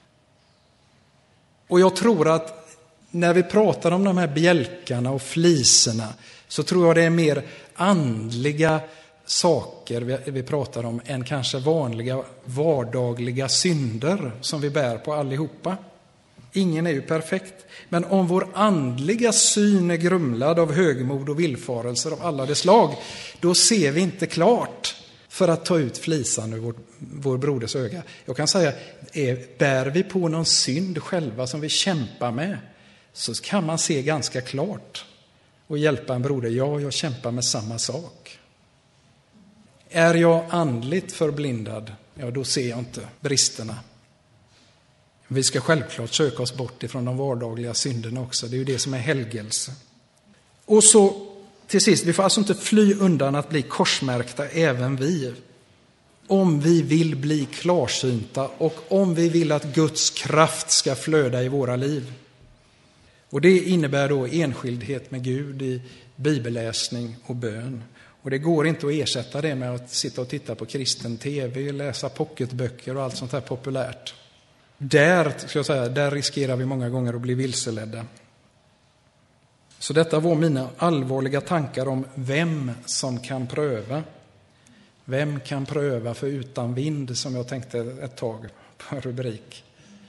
Och jag tror att när vi pratar om de här bjälkarna och fliserna, så tror jag det är mer andliga saker vi, vi pratar om än kanske vanliga vardagliga synder som vi bär på allihopa. Ingen är ju perfekt. Men om vår andliga syn är grumlad av högmod och villfarelser av alla dess slag, då ser vi inte klart för att ta ut flisan ur vår, vår broders öga. Jag kan säga, är, bär vi på någon synd själva som vi kämpar med, så kan man se ganska klart och hjälpa en broder. Ja, jag kämpar med samma sak. Är jag andligt förblindad, ja då ser jag inte bristerna. Vi ska självklart söka oss bort ifrån de vardagliga synderna också. Det är ju det som är helgelse. Och så till sist, vi får alltså inte fly undan att bli korsmärkta även vi. Om vi vill bli klarsynta och om vi vill att Guds kraft ska flöda i våra liv. Och det innebär då enskildhet med Gud i bibelläsning och bön. Och det går inte att ersätta det med att sitta och titta på kristen tv, läsa pocketböcker och allt sånt här populärt. Där, ska jag säga, där riskerar vi många gånger att bli vilseledda. Så detta var mina allvarliga tankar om vem som kan pröva. Vem kan pröva för utan vind, som jag tänkte ett tag på rubrik.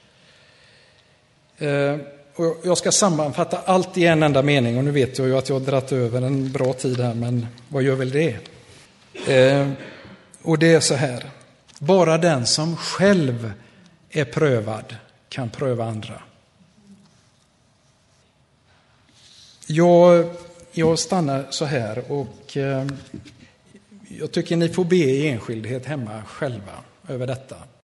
Eh, och jag ska sammanfatta allt i en enda mening, och nu vet jag ju att jag har dratt över en bra tid här, men vad gör väl det? Eh, och det är så här: bara den som själv är prövad kan pröva andra. Jag, jag stannar så här, och eh, jag tycker ni får be i enskildhet hemma själva över detta.